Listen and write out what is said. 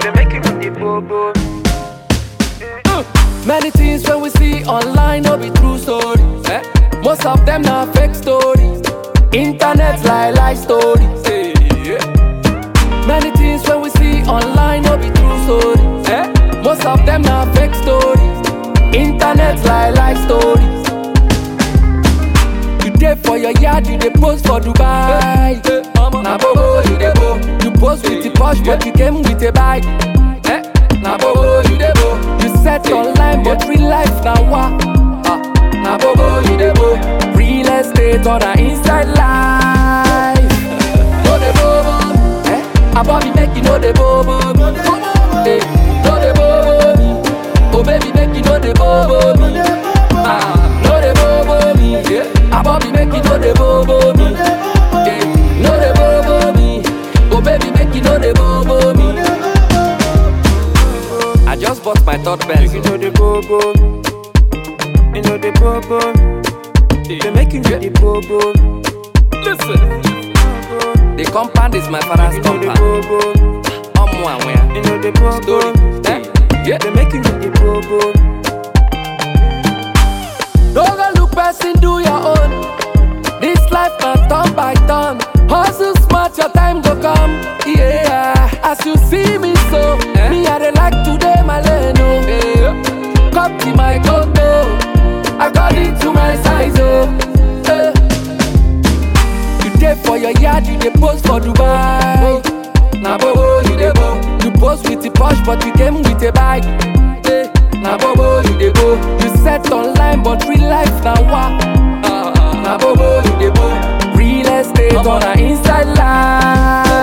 they make you with the bobo. Many things when we see online no be true stories. Most of them na fake stories. Internet lie stories. Many things when we see online no be true stories. Most of them na fake stories. Internet lie stories. You dey for your yard, you dey post for Dubai. Na bobo you dey bo. You post with the posh, but you came with a bike. Na bobo you dey bo. You set online, but real life na wa. Na bobo you dey bo. Real estate or na inside life. No dey bobo. About me make you know dey bobo. No dey bobo me. Oh baby make you know dey bobo me. No dey bobo me. About me make you know dey bobo me. No dey bobo me. Oh baby make you know dey bobo me. I just bought my third Benz. You know the bobo. You know the bobo. They make you with the bobo. Listen. The compound is my father's You know the compound. bobo. You know the bobo. Story. Yeah. They make you with the bobo. Don't go look person, do your own. This life na turn by turn. Hustle smart, your time go come. Yeah, as you see me so, me I dey like today my lane. Come to my condo, according to my size. You dey for your yard, you dey post for Dubai. Na bobo you dey bo. You post with the posh, but you came with a bike. Na bobo you dey bo. You set online, but real life na wa. Na bobo you dey bo. Real estate on a inside life.